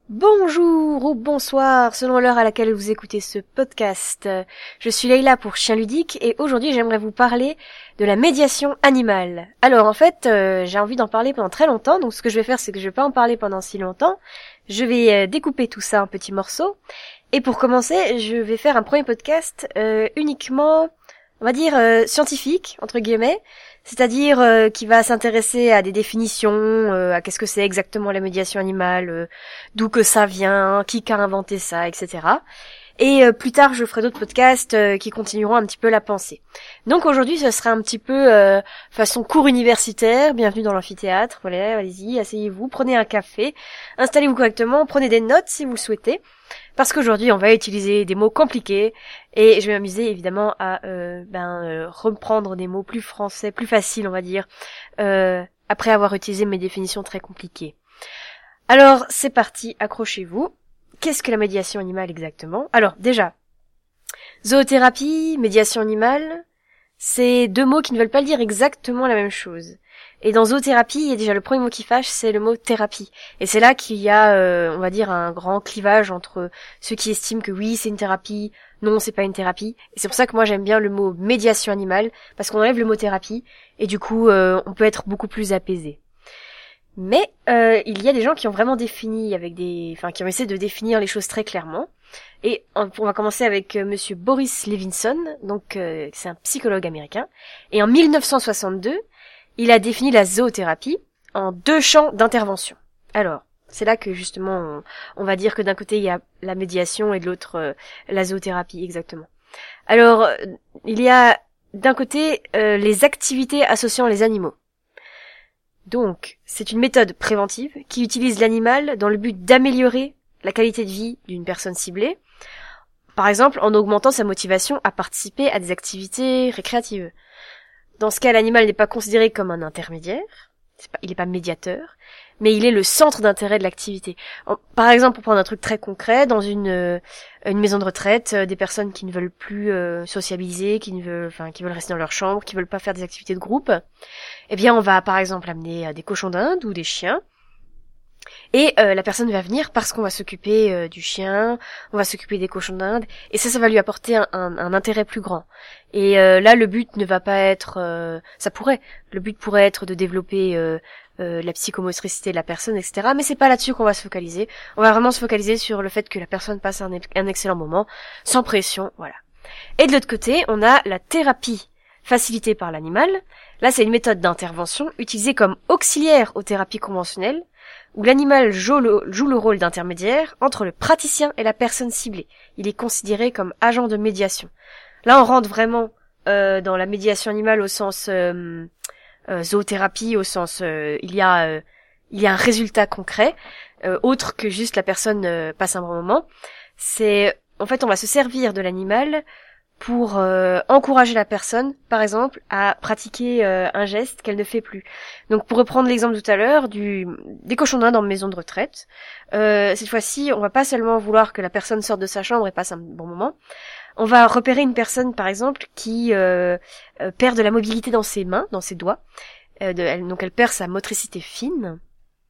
Bonjour ou bonsoir, selon l'heure à laquelle vous écoutez ce podcast. Je suis Leïla pour Chien Ludique et aujourd'hui j'aimerais vous parler de la médiation animale. Alors en fait, j'ai envie d'en parler pendant très longtemps, donc ce que je vais faire c'est que je vais pas en parler pendant si longtemps. Je vais découper tout ça en petits morceaux. Et pour commencer, je vais faire un premier podcast uniquement, on va dire, scientifique, entre guillemets. C'est-à-dire qui va s'intéresser à des définitions, à qu'est-ce que c'est exactement la médiation animale, d'où que ça vient, qui a inventé ça, etc. Et plus tard, je ferai d'autres podcasts qui continueront un petit peu la pensée. Donc aujourd'hui, ce sera un petit peu façon cours universitaire. Bienvenue dans l'amphithéâtre. Voilà, allez-y, asseyez-vous, prenez un café, installez-vous correctement, prenez des notes si vous le souhaitez. Parce qu'aujourd'hui, on va utiliser des mots compliqués et je vais m'amuser évidemment à reprendre des mots plus français, plus faciles, on va dire, après avoir utilisé mes définitions très compliquées. Alors, c'est parti, accrochez-vous. Qu'est-ce que la médiation animale exactement ? Alors, déjà, zoothérapie, médiation animale, c'est deux mots qui ne veulent pas dire exactement la même chose. Et dans zoothérapie, il y a déjà le premier mot qui fâche, c'est le mot thérapie. Et c'est là qu'il y a, on va dire, un grand clivage entre ceux qui estiment que oui, c'est une thérapie, non, c'est pas une thérapie. Et c'est pour ça que moi j'aime bien le mot médiation animale, parce qu'on enlève le mot thérapie, et du coup, on peut être beaucoup plus apaisé. Mais il y a des gens qui ont vraiment défini qui ont essayé de définir les choses très clairement. Et on va commencer avec monsieur Boris Levinson, donc c'est un psychologue américain. Et en 1962, il a défini la zoothérapie en deux champs d'intervention. Alors, c'est là que justement on va dire que d'un côté il y a la médiation et de l'autre la zoothérapie exactement. Alors, il y a d'un côté les activités associant les animaux. Donc, c'est une méthode préventive qui utilise l'animal dans le but d'améliorer la qualité de vie d'une personne ciblée, par exemple en augmentant sa motivation à participer à des activités récréatives. Dans ce cas, l'animal n'est pas considéré comme un intermédiaire, il n'est pas médiateur, mais il est le centre d'intérêt de l'activité. Par exemple, pour prendre un truc très concret, dans une maison de retraite, des personnes qui ne veulent plus sociabiliser, qui veulent rester dans leur chambre, qui veulent pas faire des activités de groupe, eh bien, on va par exemple amener des cochons d'Inde ou des chiens. Et la personne va venir parce qu'on va s'occuper du chien, on va s'occuper des cochons d'Inde, et ça va lui apporter un intérêt plus grand. Et là, le but ne va pas être... le but pourrait être de développer la psychomotricité de la personne, etc. Mais c'est pas là-dessus qu'on va se focaliser. On va vraiment se focaliser sur le fait que la personne passe un excellent moment, sans pression, voilà. Et de l'autre côté, on a la thérapie facilitée par l'animal. Là, c'est une méthode d'intervention utilisée comme auxiliaire aux thérapies conventionnelles, où l'animal joue le rôle d'intermédiaire entre le praticien et la personne ciblée. Il est considéré comme agent de médiation. Là, on rentre vraiment dans la médiation animale au sens zoothérapie, au sens il y a un résultat concret, autre que juste la personne passe un bon moment. C'est en fait on va se servir de l'animal pour encourager la personne, par exemple, à pratiquer un geste qu'elle ne fait plus. Donc, pour reprendre l'exemple tout à l'heure des cochons d'Inde en maison de retraite, cette fois-ci, on va pas seulement vouloir que la personne sorte de sa chambre et passe un bon moment. On va repérer une personne, par exemple, qui perd de la mobilité dans ses mains, dans ses doigts. Donc, elle perd sa motricité fine.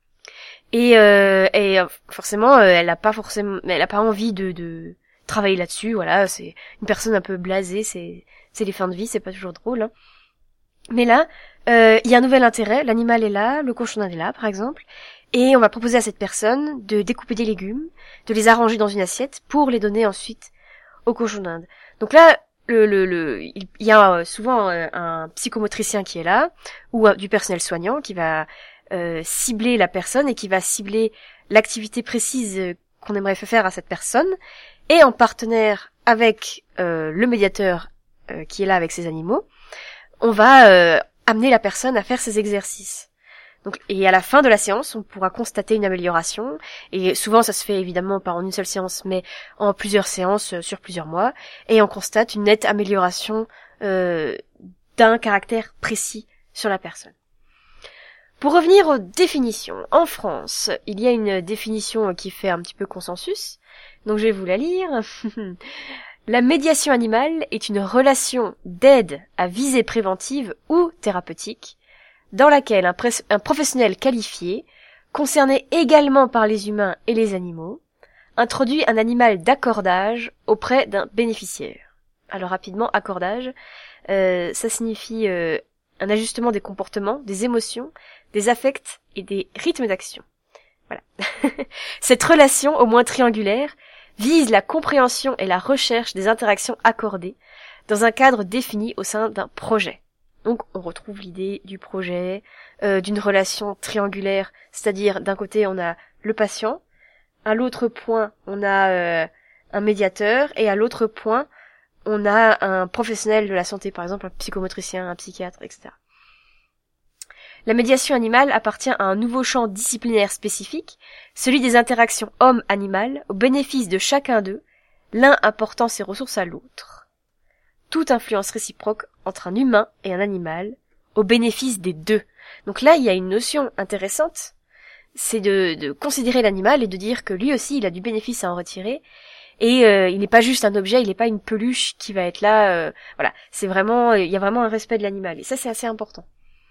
Et forcément, elle a pas envie de travailler là-dessus, voilà, c'est une personne un peu blasée, c'est les fins de vie, c'est pas toujours drôle, hein. Mais là, il y a un nouvel intérêt, l'animal est là, le cochon d'Inde est là, par exemple, et on va proposer à cette personne de découper des légumes, de les arranger dans une assiette pour les donner ensuite au cochon d'Inde. Donc là, il y a souvent un psychomotricien qui est là, ou du personnel soignant qui va cibler la personne et qui va cibler l'activité précise qu'on aimerait faire à cette personne, et en partenaire avec le médiateur qui est là avec ses animaux, on va amener la personne à faire ses exercices. Donc, et à la fin de la séance, on pourra constater une amélioration, et souvent ça se fait évidemment pas en une seule séance, mais en plusieurs séances sur plusieurs mois, et on constate une nette amélioration d'un caractère précis sur la personne. Pour revenir aux définitions, en France, il y a une définition qui fait un petit peu consensus, donc je vais vous la lire. La médiation animale est une relation d'aide à visée préventive ou thérapeutique, dans laquelle un professionnel qualifié concerné également par les humains et les animaux, introduit un animal d'accordage auprès d'un bénéficiaire. Alors rapidement, accordage, ça signifie un ajustement des comportements, des émotions, des affects et des rythmes d'action. Voilà. Cette relation, au moins triangulaire, vise la compréhension et la recherche des interactions accordées dans un cadre défini au sein d'un projet. Donc on retrouve l'idée du projet, d'une relation triangulaire, c'est-à-dire d'un côté on a le patient, à l'autre point on a un médiateur, et à l'autre point on a un professionnel de la santé, par exemple un psychomotricien, un psychiatre, etc. La médiation animale appartient à un nouveau champ disciplinaire spécifique, celui des interactions homme-animal, au bénéfice de chacun d'eux, l'un apportant ses ressources à l'autre. Toute influence réciproque entre un humain et un animal, au bénéfice des deux. Donc là, il y a une notion intéressante, c'est de considérer l'animal et de dire que lui aussi, il a du bénéfice à en retirer, et il n'est pas juste un objet, il n'est pas une peluche qui va être là, voilà. C'est vraiment, il y a vraiment un respect de l'animal, et ça, c'est assez important.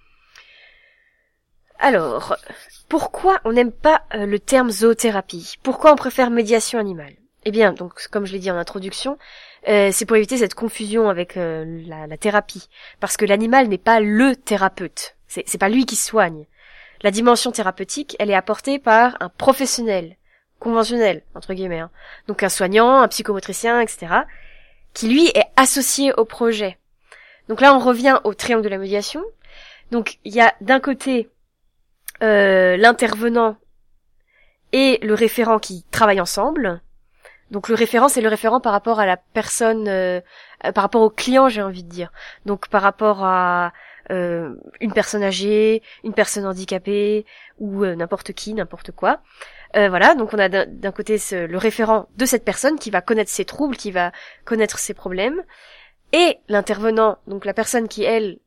Alors, pourquoi on n'aime pas le terme zoothérapie? Pourquoi on préfère médiation animale? Eh bien, donc, comme je l'ai dit en introduction, c'est pour éviter cette confusion avec la thérapie. Parce que l'animal n'est pas le thérapeute. C'est pas lui qui soigne. La dimension thérapeutique, elle est apportée par un professionnel, conventionnel, entre guillemets, hein. Donc un soignant, un psychomotricien, etc., qui lui est associé au projet. Donc là, on revient au triangle de la médiation. Donc, il y a d'un côté l'intervenant et le référent qui travaillent ensemble. Donc le référent, c'est le référent par rapport à la personne, par rapport au client, j'ai envie de dire. Donc par rapport à une personne âgée, une personne handicapée, ou n'importe qui, n'importe quoi. Voilà, donc on a d'un côté le référent de cette personne qui va connaître ses troubles, qui va connaître ses problèmes, et l'intervenant, donc la personne qui, elle,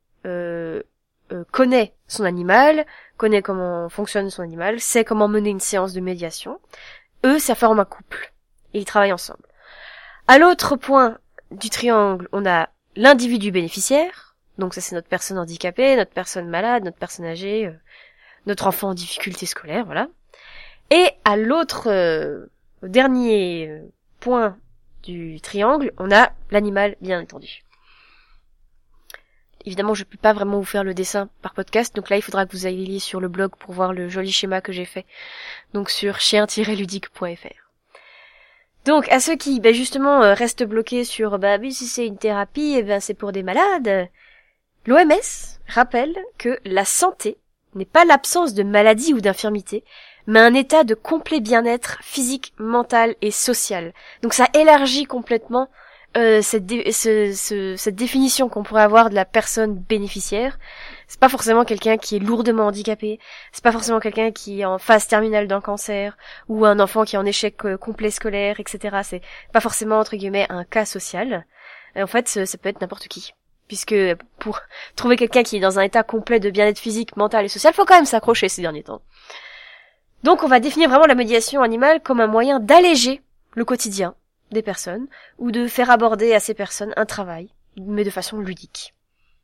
connaît son animal, connaît comment fonctionne son animal, sait comment mener une séance de médiation. Eux, ça forme un couple. Et ils travaillent ensemble. À l'autre point du triangle, on a l'individu bénéficiaire. Donc ça, c'est notre personne handicapée, notre personne malade, notre personne âgée, notre enfant en difficulté scolaire, voilà. Et à l'autre, au dernier point du triangle, on a l'animal, bien entendu. Évidemment, je peux pas vraiment vous faire le dessin par podcast, donc là, il faudra que vous ayez sur le blog pour voir le joli schéma que j'ai fait. Donc sur chien-ludique.fr. Donc, à ceux qui, justement, restent bloqués sur, oui, si c'est une thérapie, c'est pour des malades. L'OMS rappelle que la santé n'est pas l'absence de maladie ou d'infirmité, mais un état de complet bien-être physique, mental et social. Donc ça élargit complètement cette définition qu'on pourrait avoir de la personne bénéficiaire. C'est pas forcément quelqu'un qui est lourdement handicapé, c'est pas forcément quelqu'un qui est en phase terminale d'un cancer, ou un enfant qui est en échec complet scolaire, etc. C'est pas forcément, entre guillemets, un cas social. En fait, ça peut être n'importe qui. Puisque pour trouver quelqu'un qui est dans un état complet de bien-être physique, mental et social, faut quand même s'accrocher ces derniers temps. Donc on va définir vraiment la médiation animale comme un moyen d'alléger le quotidien des personnes, ou de faire aborder à ces personnes un travail, mais de façon ludique.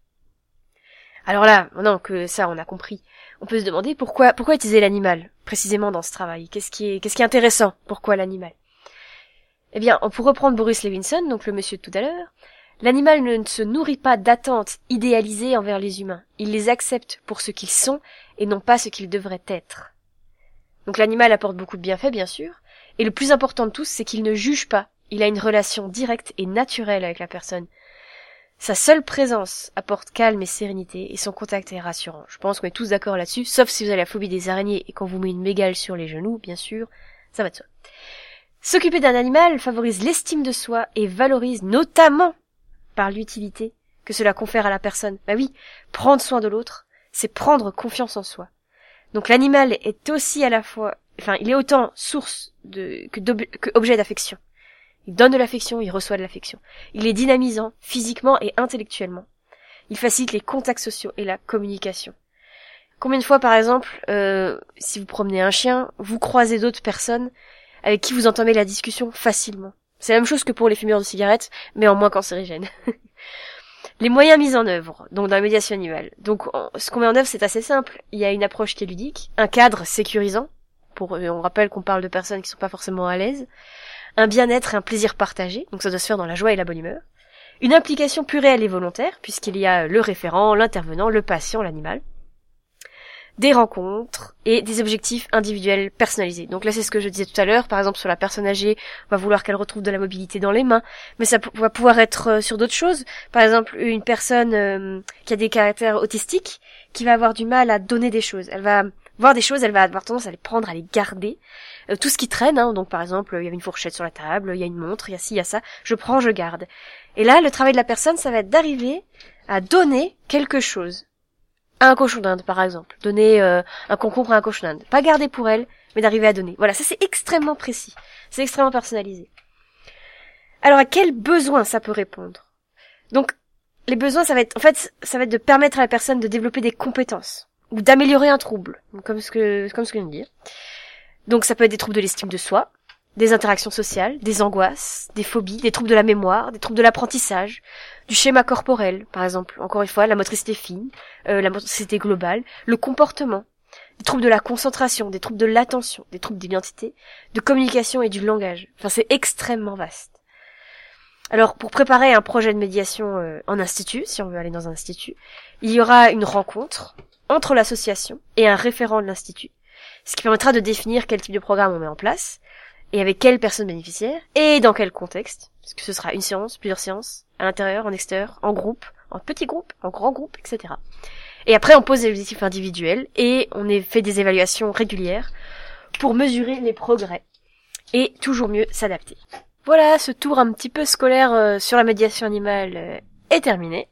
Alors là, maintenant que ça on a compris, on peut se demander pourquoi utiliser l'animal, précisément dans ce travail. Qu'est-ce qui est intéressant? Pourquoi l'animal? Eh bien, pour reprendre Boris Levinson, donc le monsieur de tout à l'heure, l'animal ne se nourrit pas d'attentes idéalisées envers les humains. Il les accepte pour ce qu'ils sont et non pas ce qu'ils devraient être. Donc l'animal apporte beaucoup de bienfaits, bien sûr, et le plus important de tous, c'est qu'il ne juge pas. Il a une relation directe et naturelle avec la personne. Sa seule présence apporte calme et sérénité, et son contact est rassurant. Je pense qu'on est tous d'accord là-dessus, sauf si vous avez la phobie des araignées et qu'on vous met une mégale sur les genoux, bien sûr, ça va de soi. S'occuper d'un animal favorise l'estime de soi et valorise notamment par l'utilité que cela confère à la personne. Oui, prendre soin de l'autre, c'est prendre confiance en soi. Donc l'animal est aussi à la fois, il est autant source que objet d'affection. Il donne de l'affection, il reçoit de l'affection. Il est dynamisant, physiquement et intellectuellement. Il facilite les contacts sociaux et la communication. Combien de fois, par exemple, si vous promenez un chien, vous croisez d'autres personnes avec qui vous entamez la discussion facilement. C'est la même chose que pour les fumeurs de cigarettes, mais en moins cancérigène. Les moyens mis en œuvre, donc dans la médiation animale. Donc ce qu'on met en œuvre, c'est assez simple. Il y a une approche qui est ludique, un cadre sécurisant, on rappelle qu'on parle de personnes qui sont pas forcément à l'aise, un bien-être et un plaisir partagé, donc ça doit se faire dans la joie et la bonne humeur, une implication plus réelle et volontaire, puisqu'il y a le référent, l'intervenant, le patient, l'animal, des rencontres et des objectifs individuels personnalisés. Donc là, c'est ce que je disais tout à l'heure. Par exemple, sur la personne âgée, on va vouloir qu'elle retrouve de la mobilité dans les mains, mais ça va pouvoir être sur d'autres choses. Par exemple, une personne qui a des caractères autistiques, qui va avoir du mal à donner des choses. Elle va voir des choses, elle va avoir tendance à les prendre, à les garder. Tout ce qui traîne, hein, donc par exemple, il y a une fourchette sur la table, il y a une montre, il y a ci, il y a ça, je prends, je garde. Et là, le travail de la personne, ça va être d'arriver à donner quelque chose. À un cochon d'Inde, par exemple. Donner un concombre à un cochon d'Inde. Pas garder pour elle, mais d'arriver à donner. Voilà, ça c'est extrêmement précis. C'est extrêmement personnalisé. Alors, à quels besoins ça peut répondre? Donc, les besoins, ça va être de permettre à la personne de développer des compétences. Ou d'améliorer un trouble. Comme ce que je viens de dire. Donc, ça peut être des troubles de l'estime de soi, des interactions sociales, des angoisses, des phobies, des troubles de la mémoire, des troubles de l'apprentissage, du schéma corporel, par exemple, encore une fois, la motricité fine, la motricité globale, le comportement, des troubles de la concentration, des troubles de l'attention, des troubles d'identité, de communication et du langage. Enfin, c'est extrêmement vaste. Alors, pour préparer un projet de médiation en institut, si on veut aller dans un institut, il y aura une rencontre entre l'association et un référent de l'institut, ce qui permettra de définir quel type de programme on met en place, et avec quelles personnes bénéficiaires, et dans quel contexte, parce que ce sera une séance, plusieurs séances, à l'intérieur, en extérieur, en groupe, en petits groupes, en grands groupes, etc. Et après, on pose des objectifs individuels, et on fait des évaluations régulières pour mesurer les progrès, et toujours mieux s'adapter. Voilà, ce tour un petit peu scolaire sur la médiation animale est terminé.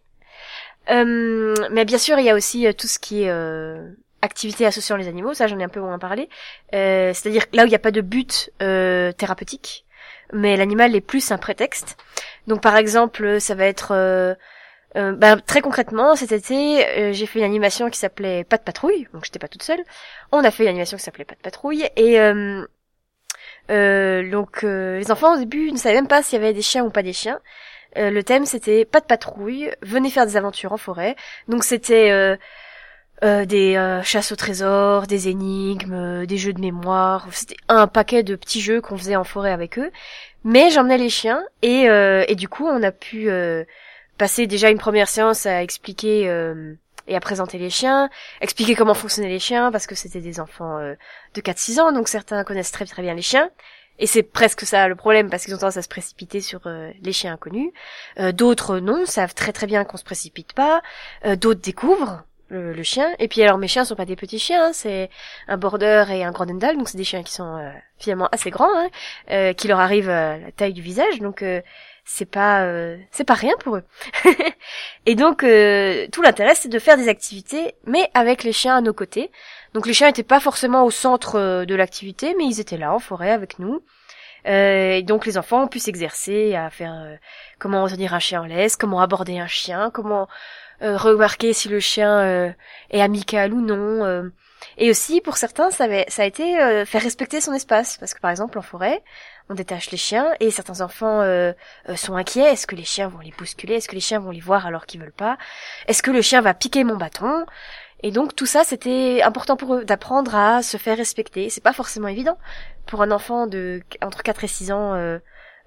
Mais bien sûr, il y a aussi tout ce qui est activités associant les animaux, ça j'en ai un peu moins parlé, c'est-à-dire là où il n'y a pas de but thérapeutique, mais l'animal est plus un prétexte. Donc par exemple, ça va être très concrètement, cet été, j'ai fait une animation qui s'appelait Pas de patrouille, donc j'étais pas toute seule. On a fait une animation qui s'appelait Pas de patrouille, et donc les enfants au début ne savaient même pas s'il y avait des chiens ou pas des chiens. Le thème c'était Pas de patrouille, venez faire des aventures en forêt. Donc c'était des chasses au trésor, des énigmes, des jeux de mémoire. C'était un paquet de petits jeux qu'on faisait en forêt avec eux. Mais j'emmenais les chiens et du coup on a pu passer déjà une première séance à expliquer et à présenter les chiens, expliquer comment fonctionnaient les chiens parce que c'était des enfants de 4-6 ans, donc certains connaissent très très bien les chiens. Et c'est presque ça le problème parce qu'ils ont tendance à se précipiter sur les chiens inconnus. D'autres non, savent très très bien qu'on se précipite pas. D'autres découvrent le chien. Et puis alors mes chiens sont pas des petits chiens, hein, c'est un border et un Groenendael, donc c'est des chiens qui sont finalement assez grands, hein, qui leur arrivent à la taille du visage, donc c'est pas rien pour eux. Et donc tout l'intérêt c'est de faire des activités, mais avec les chiens à nos côtés. Donc les chiens étaient pas forcément au centre de l'activité, mais ils étaient là en forêt avec nous. Et donc les enfants ont pu s'exercer à faire comment tenir un chien en laisse, comment aborder un chien, comment remarquer si le chien est amical ou non. Et aussi, pour certains, ça a été faire respecter son espace. Parce que, par exemple, en forêt, on détache les chiens et certains enfants sont inquiets. Est-ce que les chiens vont les bousculer? Est-ce que les chiens vont les voir alors qu'ils veulent pas? Est-ce que le chien va piquer mon bâton? Et donc, tout ça, c'était important pour eux, d'apprendre à se faire respecter. C'est pas forcément évident pour un enfant de entre 4 et 6 ans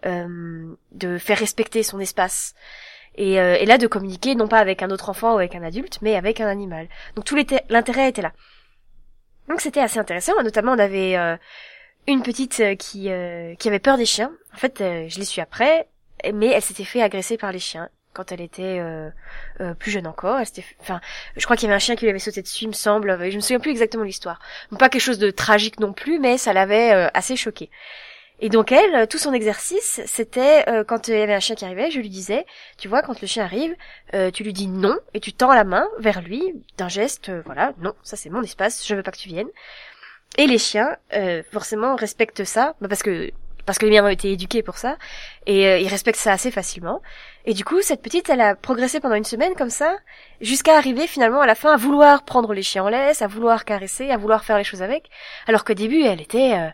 de faire respecter son espace. Et là, de communiquer non pas avec un autre enfant ou avec un adulte, mais avec un animal. Donc tout l'intérêt était là. Donc c'était assez intéressant. Notamment, on avait une petite qui avait peur des chiens. En fait, je l'ai su après, mais elle s'était fait agresser par les chiens quand elle était plus jeune encore. Je crois qu'il y avait un chien qui lui avait sauté dessus, il me semble. Je me souviens plus exactement de l'histoire. Donc, pas quelque chose de tragique non plus, mais ça l'avait assez choquée. Et donc elle, tout son exercice, c'était quand il y avait un chien qui arrivait, je lui disais, tu vois, quand le chien arrive, tu lui dis non et tu tends la main vers lui d'un geste, voilà, non, ça c'est mon espace, je veux pas que tu viennes. Et les chiens, forcément, respectent ça, parce que les miens ont été éduqués pour ça, et ils respectent ça assez facilement. Et du coup, cette petite, elle a progressé pendant une semaine comme ça, jusqu'à arriver finalement à la fin à vouloir prendre les chiens en laisse, à vouloir caresser, à vouloir faire les choses avec, alors qu'au début, elle était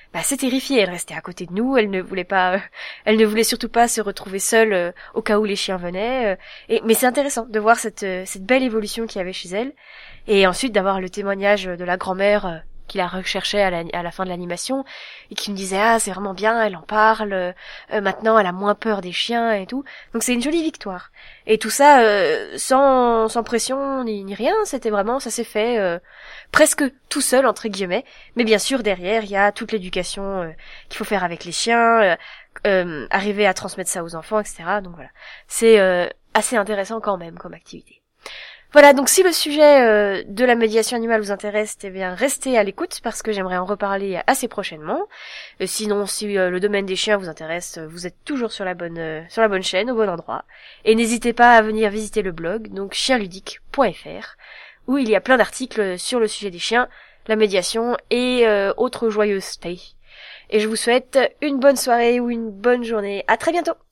assez terrifiée. Elle restait à côté de nous, elle ne voulait surtout pas se retrouver seule au cas où les chiens venaient. Mais c'est intéressant de voir cette belle évolution qu'il y avait chez elle, et ensuite d'avoir le témoignage de la grand-mère qui la recherchait à la fin de l'animation et qui me disait c'est vraiment bien, elle en parle, maintenant elle a moins peur des chiens et tout. Donc c'est une jolie victoire. Et tout ça sans pression ni rien, c'était vraiment, ça s'est fait presque tout seul entre guillemets. Mais bien sûr derrière il y a toute l'éducation qu'il faut faire avec les chiens, arriver à transmettre ça aux enfants, etc. Donc voilà, c'est assez intéressant quand même comme activité. Voilà, donc si le sujet de la médiation animale vous intéresse, eh bien restez à l'écoute parce que j'aimerais en reparler assez prochainement. Sinon, si le domaine des chiens vous intéresse, vous êtes toujours sur la bonne chaîne, au bon endroit. Et n'hésitez pas à venir visiter le blog, donc chienludique.fr, où il y a plein d'articles sur le sujet des chiens, la médiation et autres joyeusetés. Et je vous souhaite une bonne soirée ou une bonne journée. À très bientôt!